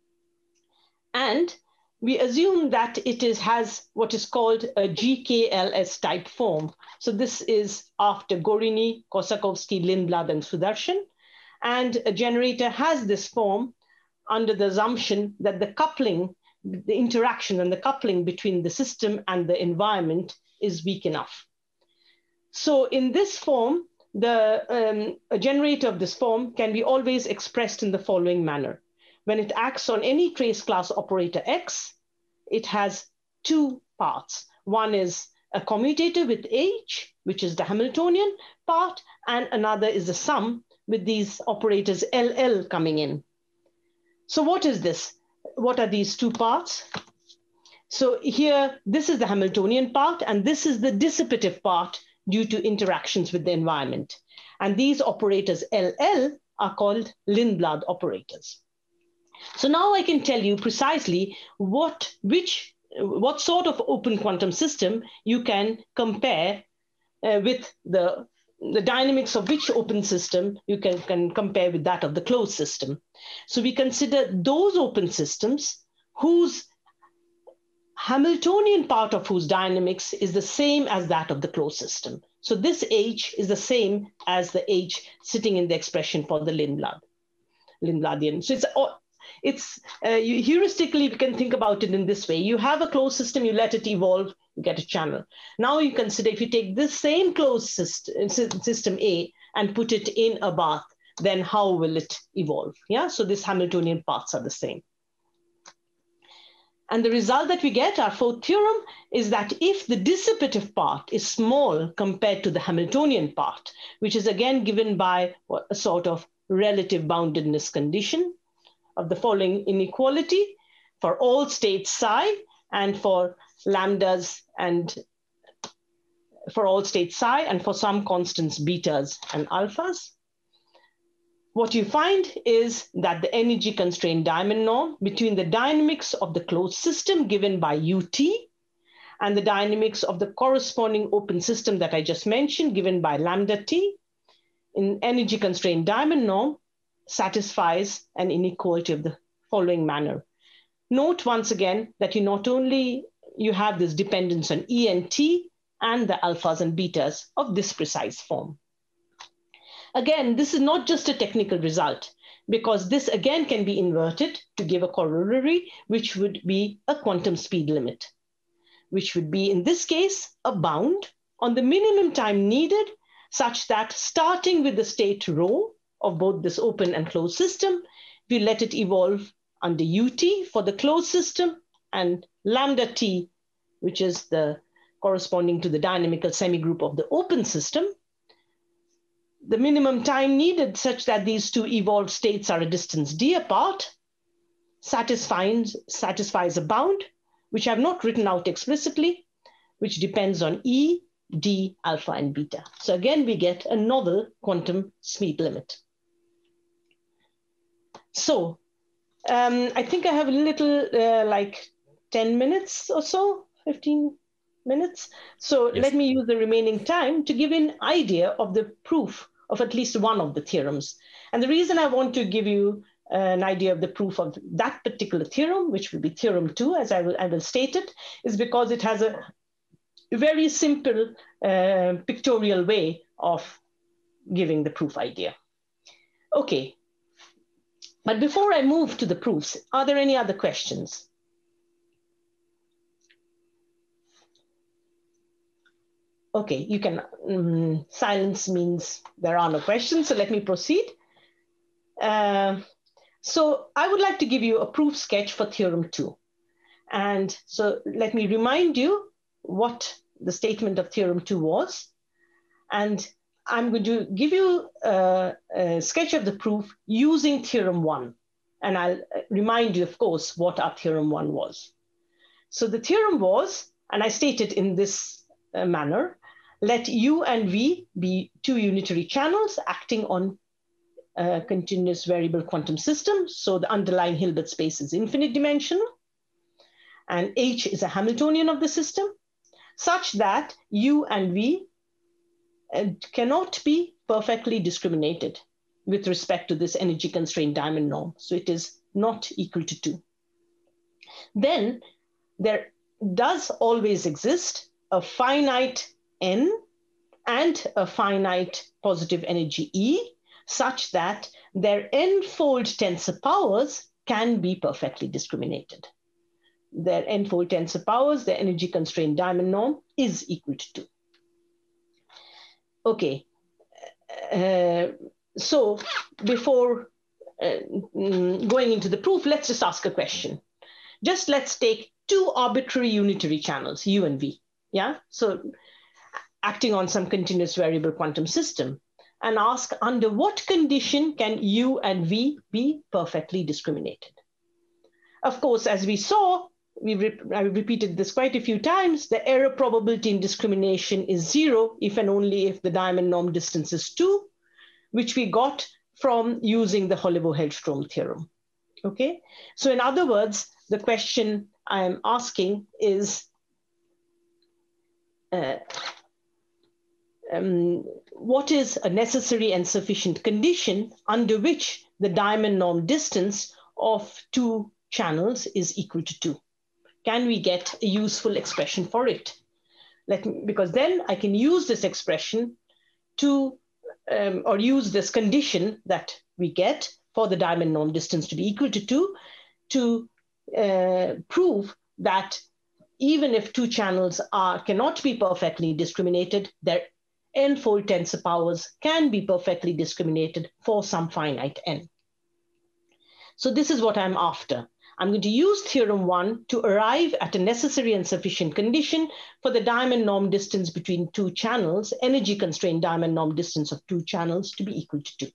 And we assume that it has what is called a GKLS type form. So this is after Gorini, Kosakovsky, Lindblad, and Sudarshan. And a generator has this form under the assumption that the coupling, the interaction and the coupling between the system and the is weak enough. So in this form, a generator of this form can be always expressed in the following manner. When it acts on any trace class operator X, it has two parts. One is a commutator with H, which is the Hamiltonian part, and another is the sum with these operators LL coming in. So what is this? What are these two parts? So here, this is the Hamiltonian part, and this is the dissipative part due to interactions with the environment. And these operators LL are called Lindblad operators. So now I can tell you precisely what sort of open quantum system you can compare with the dynamics of which open system you can compare with that of the closed system. So we consider those open systems whose Hamiltonian part of whose dynamics is the same as that of the closed system. So this H is the same as the H sitting in the expression for the Lindbladian. So heuristically, we can think about it in this way. You have a closed system, you let it evolve, you get a channel. Now you consider if you take this same closed system A and put it in a bath, then how will it evolve? Yeah, so these Hamiltonian parts are the same. And the result that we get, our fourth theorem, is that if the dissipative part is small compared to the Hamiltonian part, which is again given by a sort of relative boundedness condition of the following inequality for all states psi and for lambdas and for all states psi and for some constants betas and alphas. What you find is that the energy constrained diamond norm between the dynamics of the closed system given by UT and the dynamics of the corresponding open system that I just mentioned given by lambda T in energy constrained diamond norm satisfies an inequality of the following manner. Note once again that you have this dependence on E and T and the alphas and betas of this precise form. Again, this is not just a technical result, because this again can be inverted to give a corollary, which would be a quantum speed limit, which would be, in this case, a bound on the minimum time needed, such that starting with the state rho of both this open and closed system, we let it evolve under UT for the closed system and lambda T, which is the corresponding to the dynamical semigroup of the open system. The minimum time needed such that these two evolved states are a distance d apart satisfies a bound, which I've not written out explicitly, which depends on E, D, alpha, and beta. So again, we get a novel quantum speed limit. So I think I have a little, like 10 minutes or so, 15 minutes. So yes. Let me use the remaining time to give an idea of the proof of at least one of the theorems. And the reason I want to give you an idea of the proof of that particular theorem, which will be theorem 2, as I will state it, is because it has a very simple pictorial way of giving the proof idea. Okay, but before I move to the proofs, are there any other questions? Okay, you can, silence means there are no questions, so let me proceed. So I would like to give you a proof sketch for theorem 2. And so let me remind you what the statement of theorem 2 was. And I'm going to give you a sketch of the proof using theorem 1. And I'll remind you, of course, what our theorem 1 was. So the theorem was, and I state it in this manner, let U and V be two unitary channels acting on a continuous variable quantum system. So the underlying Hilbert space is infinite dimensional. And H is a Hamiltonian of the system, such that U and V cannot be perfectly discriminated with respect to this energy constrained diamond norm. So it is not equal to 2. Then there does always exist a finite n and a finite positive energy E, such that their n-fold tensor powers can be perfectly discriminated. Their n-fold tensor powers, their energy constrained diamond norm is equal to 2. Okay, so before going into the proof, let's just ask a question. Just let's take two arbitrary unitary channels, U and V, yeah? So acting on some continuous variable quantum system, and ask under what condition can U and V be perfectly discriminated? Of course, as we saw, I repeated this quite a few times, the error probability in discrimination is 0 if and only if the diamond norm distance is 2, which we got from using the Holevo-Hellstrom theorem. Okay, so in other words, the question I'm asking is, what is a necessary and sufficient condition under which the diamond norm distance of two channels is equal to 2? Can we get a useful expression for it? Because then I can use this expression to, or use this condition that we get for the diamond norm distance to be equal to 2 to prove that even if two channels cannot be perfectly discriminated, their n-fold tensor powers can be perfectly discriminated for some finite n. So this is what I'm after. I'm going to use theorem 1 to arrive at a necessary and sufficient condition for the diamond norm distance between two channels, energy constrained diamond norm distance of two channels to be equal to 2.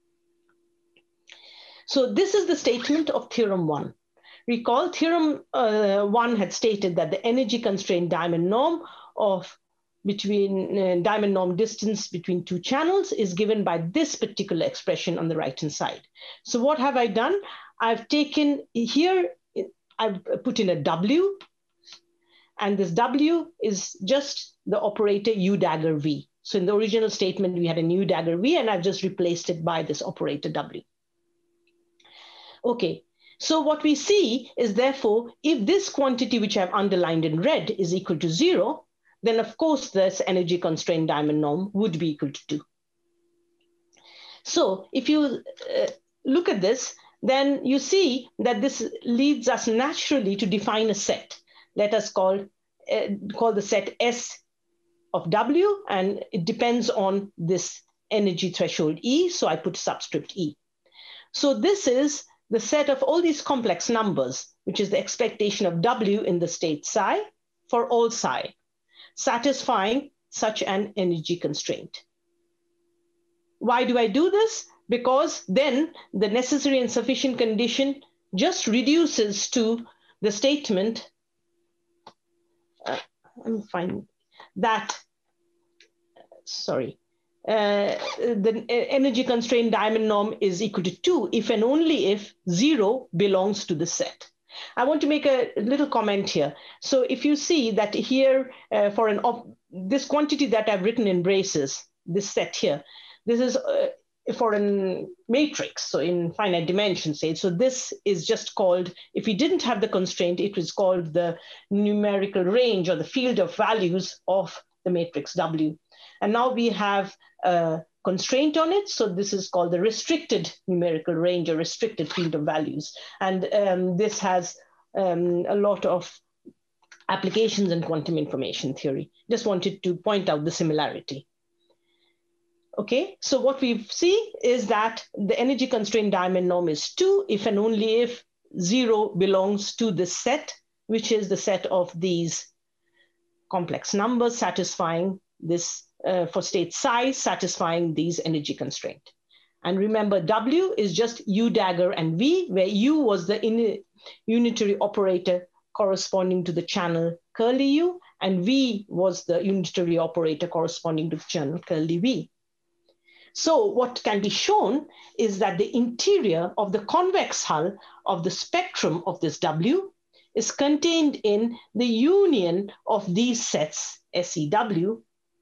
So this is the statement of theorem 1. Recall theorem 1 had stated that the energy constrained diamond norm of diamond norm distance between two channels is given by this particular expression on the right-hand side. So what have I done? I've taken here, I've put in a W, and this W is just the operator U dagger V. So in the original statement, we had a U dagger V, and I've just replaced it by this operator W. Okay, so what we see is therefore, if this quantity which I've underlined in red is equal to 0, then of course this energy constrained diamond norm would be equal to 2. So if you look at this, then you see that this leads us naturally to define a set. Let us call the set S of W, and it depends on this energy threshold E, so I put subscript E. So this is the set of all these complex numbers, which is the expectation of W in the state psi for all psi, satisfying such an energy constraint. Why do I do this? Because then the necessary and sufficient condition just reduces to the statement that, the energy constrained diamond norm is equal to 2 if and only if 0 belongs to the set. I want to make a little comment here. So if you see that here for this quantity that I've written in braces, this set here, this is for a matrix, so in finite dimension, say. So this is just called, if we didn't have the constraint, it was called the numerical range or the field of values of the matrix W. And now we have a constraint on it. So this is called the restricted numerical range or restricted field of values. And this has a lot of applications in quantum information theory. Just wanted to point out the similarity. Okay, so what we see is that the energy constraint diamond norm is 2 if and only if 0 belongs to this set, which is the set of these complex numbers satisfying this, for state psi, satisfying these energy constraint. And remember, W is just U dagger and V, where U was the unitary operator corresponding to the channel curly U, and V was the unitary operator corresponding to the channel curly V. So what can be shown is that the interior of the convex hull of the spectrum of this W is contained in the union of these sets, SEW,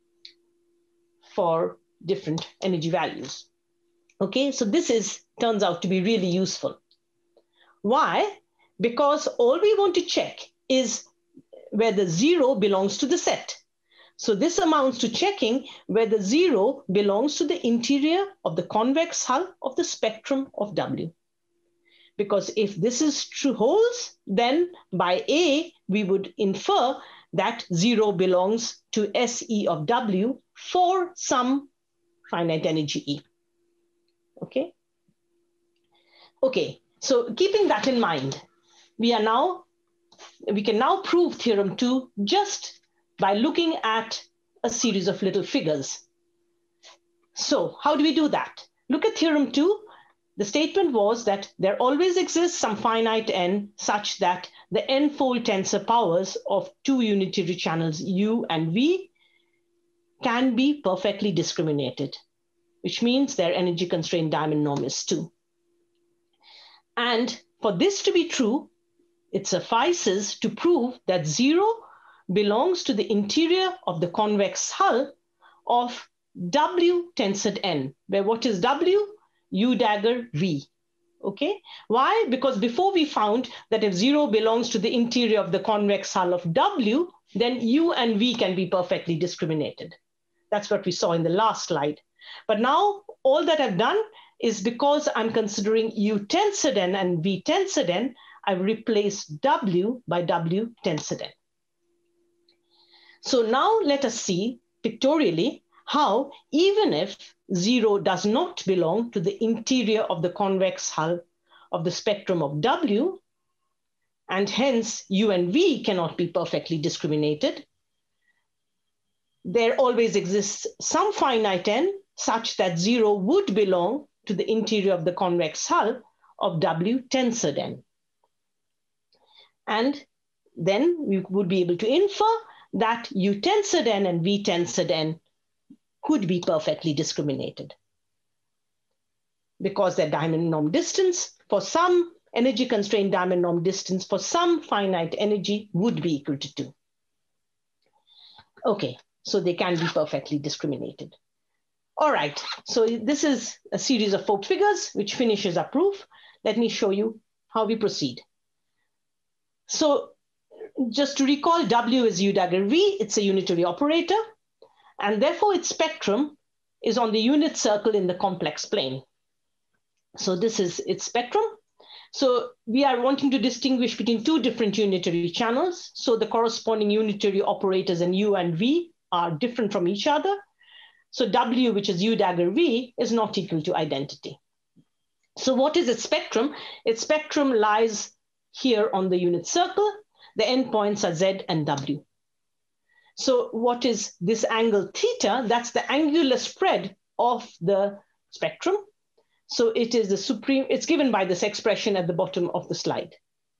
for different energy values. Okay, so this turns out to be really useful. Why? Because all we want to check is whether 0 belongs to the set. So this amounts to checking whether 0 belongs to the interior of the convex hull of the spectrum of W. Because if this is true holds, then by A, we would infer that 0 belongs to SE of W for some finite energy E. Okay? Okay, so keeping that in mind, we can now prove theorem 2 just by looking at a series of little figures. So how do we do that? Look at theorem 2. The statement was that there always exists some finite n such that the n-fold tensor powers of two unitary channels U and V can be perfectly discriminated, which means their energy constraint diamond norm is 2. And for this to be true, it suffices to prove that 0 belongs to the interior of the convex hull of W tensored n, where what is W? U dagger V. Okay, why? Because before we found that if 0 belongs to the interior of the convex hull of W, then U and V can be perfectly discriminated. That's what we saw in the last slide. But now all that I've done is, because I'm considering U tensored n and V tensored n, I've replaced W by W tensored n. So now let us see pictorially how, even if 0 does not belong to the interior of the convex hull of the spectrum of W, and hence U and V cannot be perfectly discriminated, there always exists some finite n such that 0 would belong to the interior of the convex hull of W tensored n. And then we would be able to infer that U tensored n and V tensored n could be perfectly discriminated, because their diamond norm distance for some energy constrained diamond norm distance for some finite energy would be equal to 2. Okay, so they can be perfectly discriminated. All right, so this is a series of 4 figures which finishes our proof. Let me show you how we proceed. So just to recall, W is U dagger V, it's a unitary operator, and therefore its spectrum is on the unit circle in the complex plane. So this is its spectrum. So we are wanting to distinguish between 2 different unitary channels. So the corresponding unitary operators in U and V are different from each other. So W, which is U dagger V, is not equal to identity. So what is its spectrum? Its spectrum lies here on the unit circle. The endpoints are Z and W. So what is this angle theta? That's the angular spread of the spectrum. So it is the supreme, it's given by this expression at the bottom of the slide.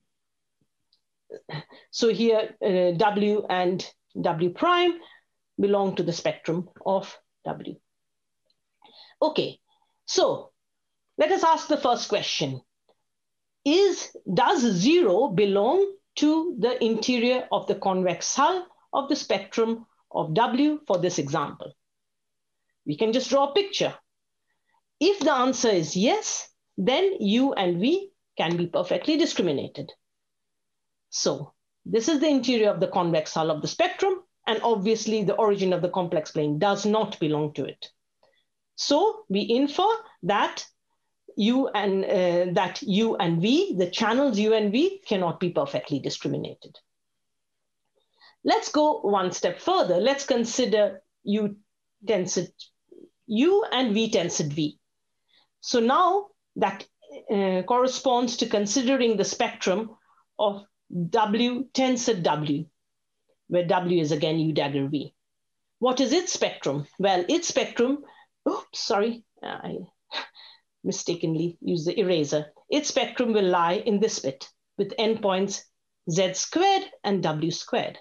So here W and W prime belong to the spectrum of W. Okay, so let us ask the first question. Does 0 belong to the interior of the convex hull of the spectrum of W for this example? We can just draw a picture. If the answer is yes, then U and V can be perfectly discriminated. So this is the interior of the convex hull of the spectrum, and obviously the origin of the complex plane does not belong to it. So we infer that U and V, the channels U and V, cannot be perfectly discriminated. Let's go one step further. Let's consider U tensor U and V tensor V. So now that corresponds to considering the spectrum of W tensor W, where W is again U dagger V. What is its spectrum? Well, its spectrum, oops, sorry, I mistakenly used the eraser. Its spectrum will lie in this bit with endpoints Z squared and W squared.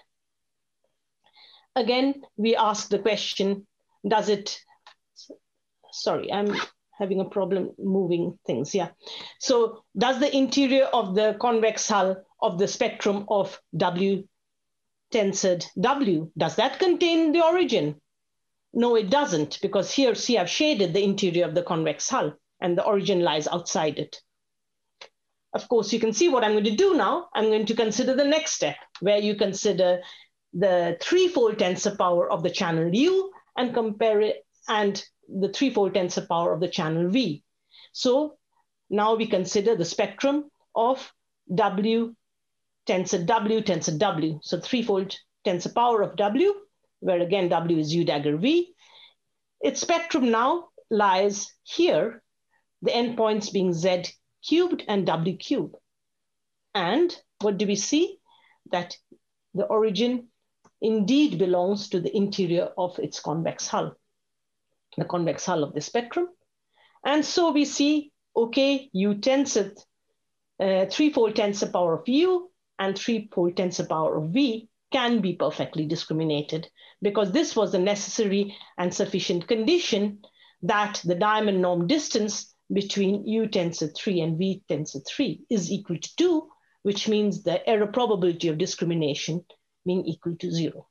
Again, we ask the question, does it, sorry, I'm having a problem moving things, yeah. So does the interior of the convex hull of the spectrum of W tensored W, does that contain the origin? No, it doesn't, because here, see, I've shaded the interior of the convex hull and the origin lies outside it. Of course, you can see what I'm going to do now. I'm going to consider the next step, where you consider the threefold tensor power of the channel U and compare it and the threefold tensor power of the channel V. So now we consider the spectrum of W tensor W. So threefold tensor power of W, where again W is U dagger V. Its spectrum now lies here, the endpoints being Z cubed and W cubed. And what do we see? That the origin indeed belongs to the interior of its convex hull, the convex hull of the spectrum. And so we see, okay, U tensor, threefold tensor power of U and threefold tensor power of V can be perfectly discriminated, because this was a necessary and sufficient condition that the diamond norm distance between U tensor 3 and V tensor 3 is equal to 2, which means the error probability of discrimination being equal to 0.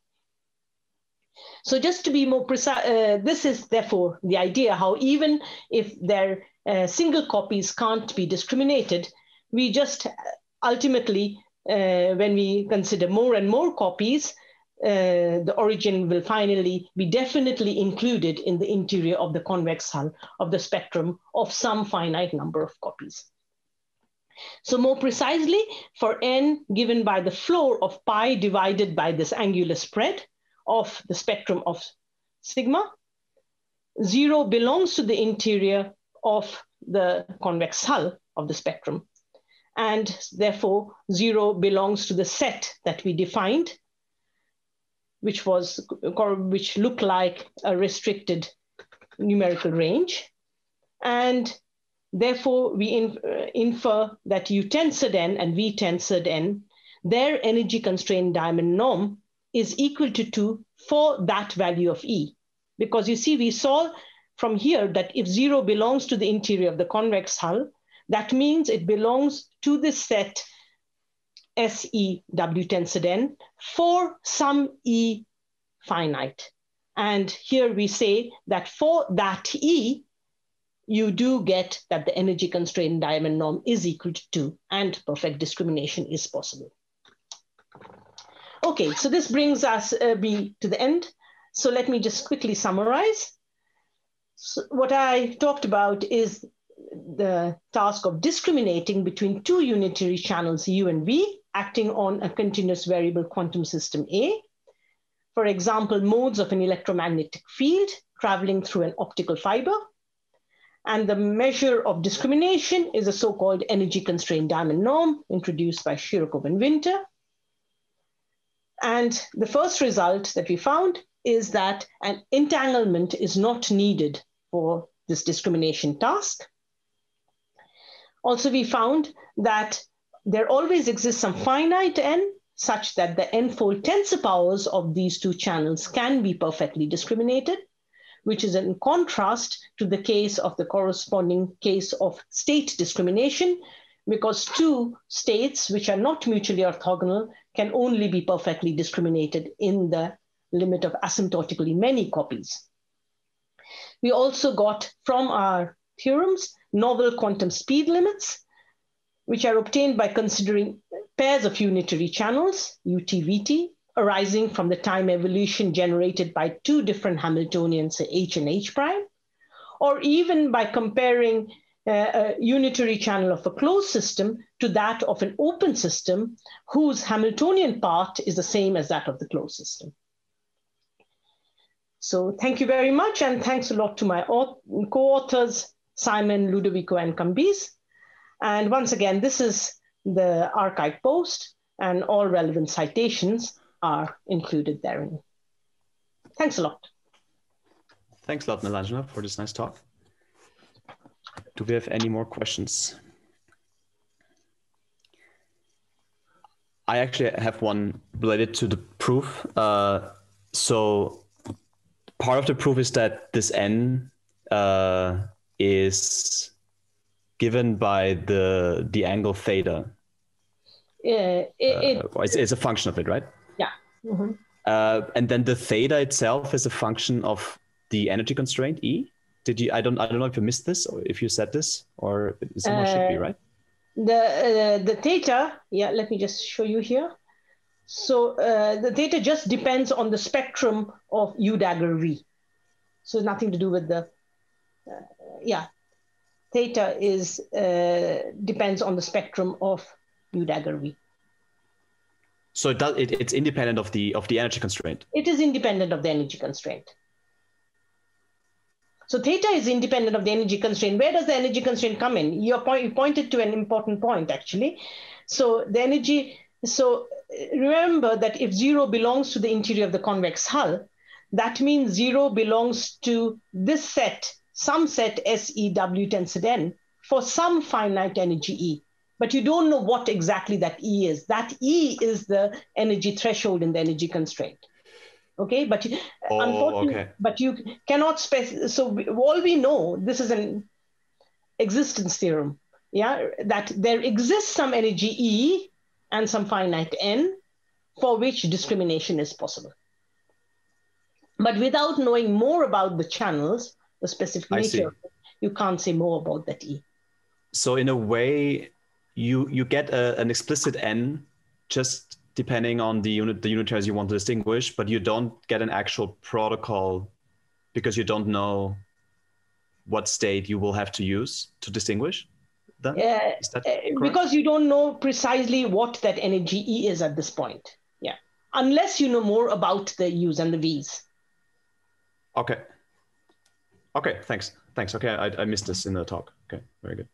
So just to be more precise, this is therefore the idea how even if their single copies can't be discriminated, we just ultimately, when we consider more and more copies, the origin will finally be definitely included in the interior of the convex hull of the spectrum of some finite number of copies. So more precisely, for n given by the floor of pi divided by this angular spread of the spectrum of sigma, 0 belongs to the interior of the convex hull of the spectrum. And therefore, 0 belongs to the set that we defined, which looked like a restricted numerical range. And therefore, we infer that U tensored n and V tensored n, their energy constrained diamond norm is equal to 2 for that value of E. Because you see, we saw from here that if 0 belongs to the interior of the convex hull, that means it belongs to the set SE W tensored n for some E finite. And here we say that for that E, you do get that the energy constrained diamond norm is equal to 2 and perfect discrimination is possible. Okay, so this brings us to the end. So let me just quickly summarize. So what I talked about is the task of discriminating between two unitary channels U and V acting on a continuous variable quantum system A. For example, modes of an electromagnetic field traveling through an optical fiber. And the measure of discrimination is a so-called energy constrained diamond norm introduced by Shirokov and Winter. And the first result that we found is that an entanglement is not needed for this discrimination task. Also, we found that there always exists some finite n such that the n-fold tensor powers of these two channels can be perfectly discriminated, which is in contrast to the case of the corresponding case of state discrimination, because two states which are not mutually orthogonal can only be perfectly discriminated in the limit of asymptotically many copies. We also got from our theorems novel quantum speed limits, which are obtained by considering pairs of unitary channels, UT-VT, arising from the time evolution generated by two different Hamiltonians, H and H prime, or even by comparing a unitary channel of a closed system to that of an open system whose Hamiltonian part is the same as that of the closed system. So thank you very much, and thanks a lot to my co-authors, Simon, Ludovico, and Kambiz. And once again, this is the archive post, and all relevant citations are included therein. Thanks a lot. Thanks a lot, Nilanjana, for this nice talk. Do we have any more questions? I actually have one related to the proof. So part of the proof is that this n is given by the angle theta. It's a function of it, right? Yeah. Mm-hmm. And then the theta itself is a function of the energy constraint E. Did you? I don't know if you missed this or if you said this, or someone should be, right? The theta. Yeah. Let me just show you here. So the theta just depends on the spectrum of U dagger V. So nothing to do with the. Theta is depends on the spectrum of U dagger V. So it's independent of the energy constraint. It is independent of the energy constraint. So theta is independent of the energy constraint. Where does the energy constraint come in? You pointed to an important point, actually. So the energy. So remember that if 0 belongs to the interior of the convex hull, that means 0 belongs to this set, some set SEW tensor n for some finite energy E. But you don't know what exactly that E is. That E is the energy threshold in the energy constraint. Okay, but unfortunately, but you cannot specify. So all we know, this is an existence theorem, that there exists some energy E and some finite n for which discrimination is possible. But without knowing more about the channels, the specific nature of it, you can't say more about that E. So in a way, you get an explicit n just depending on the unitaries you want to distinguish, but you don't get an actual protocol because you don't know what state you will have to use to distinguish them? Is that correct? Because you don't know precisely what that energy E is at this point. Yeah, unless you know more about the U's and the V's. Okay. Okay, thanks. Okay, I missed this in the talk. Okay, very good.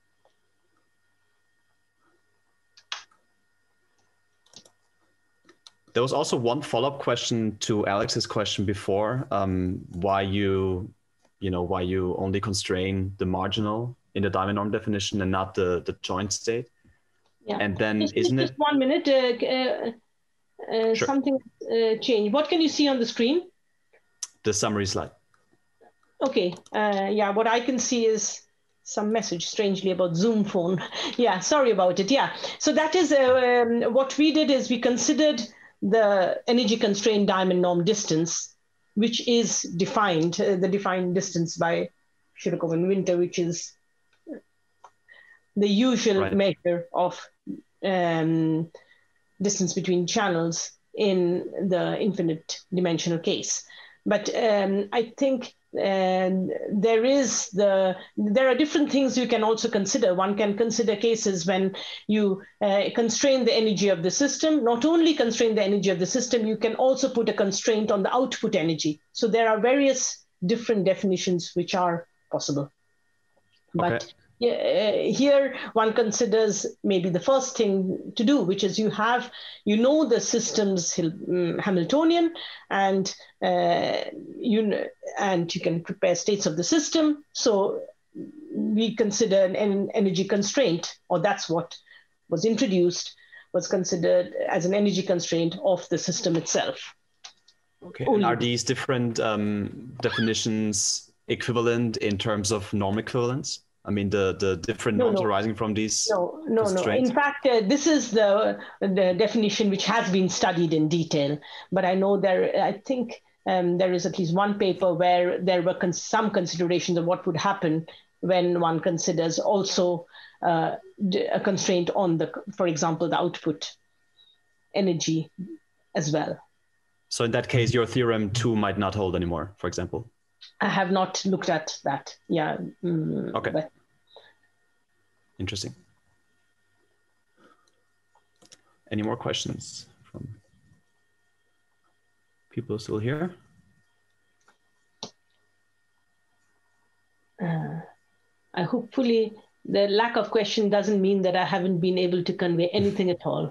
There was also one follow-up question to Alex's question before, why you only constrain the marginal in the diamond norm definition and not the joint state. Yeah. And then just 1 minute, sure. Something changed. What can you see on the screen? The summary slide. Okay, what I can see is some message strangely about Zoom phone. Yeah, sorry about it. Yeah, so that is what we did is we considered the energy constrained diamond norm distance, which is defined, the defined distance by Shirokov and Winter, which is the usual measure of distance between channels in the infinite dimensional case. But I think there are different things you can also consider. One can consider cases when you constrain the energy of the system. Not only constrain the energy of the system, you can also put a constraint on the output energy. So there are various different definitions which are possible. But here one considers maybe the first thing to do, which is you know the system's Hamiltonian, and you can prepare states of the system. So we consider an energy constraint, or that's what was introduced, was considered as an energy constraint of the system itself. Okay. And are these different definitions equivalent in terms of norm equivalence? I mean, the different norms arising from these constraints? In fact, this is the definition which has been studied in detail. But I know I think there is at least one paper where there were some considerations of what would happen when one considers also a constraint on for example, the output energy as well. So in that case, your theorem 2 might not hold anymore, for example. I have not looked at that. Yeah. Okay. Interesting. Any more questions from people still here? I hopefully the lack of question doesn't mean that I haven't been able to convey anything at all.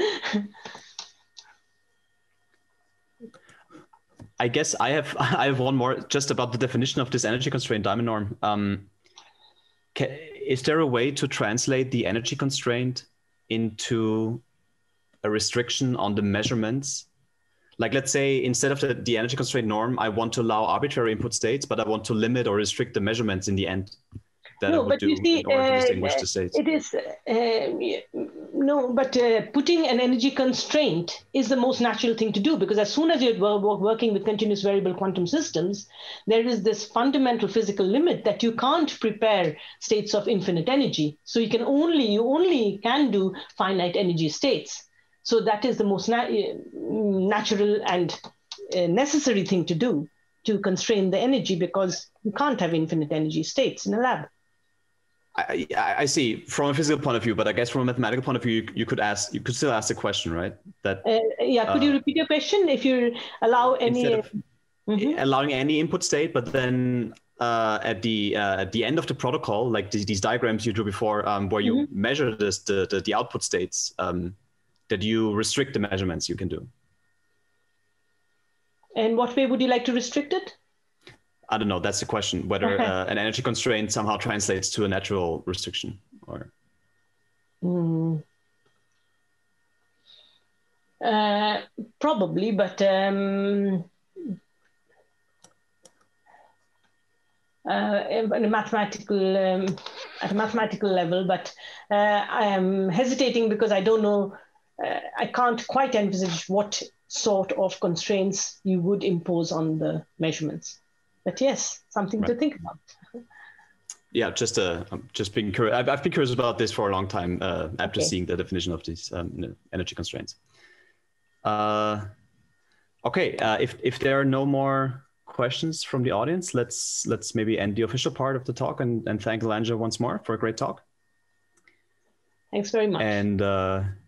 I guess I have one more just about the definition of this energy constraint diamond norm. Is there a way to translate the energy constraint into a restriction on the measurements? Like, let's say instead of the energy constraint norm, I want to allow arbitrary input states, but I want to limit or restrict the measurements in the end that I would do in order to distinguish the states. It is no, but putting an energy constraint is the most natural thing to do, because as soon as you're working with continuous variable quantum systems, there is this fundamental physical limit that you can't prepare states of infinite energy. So you only can do finite energy states. So that is the most natural and necessary thing to do, to constrain the energy, because you can't have infinite energy states in a lab. I see from a physical point of view, but I guess from a mathematical point of view, you could still ask the question, right? That yeah, could you repeat your question? If you allow any allowing any input state, but then at the end of the protocol, like these diagrams you drew before, where you measure the output states, that you restrict the measurements you can do. And what way would you like to restrict it? I don't know. That's the question. Whether an energy constraint somehow translates to a natural restriction, or. Probably, but at a mathematical level. But I am hesitating because I don't know. I can't quite envisage what sort of constraints you would impose on the measurements. But yes, something to think about. Yeah, just being curious. I've been curious about this for a long time after seeing the definition of these energy constraints. Okay, if there are no more questions from the audience, let's maybe end the official part of the talk and thank Lanja once more for a great talk. Thanks very much. And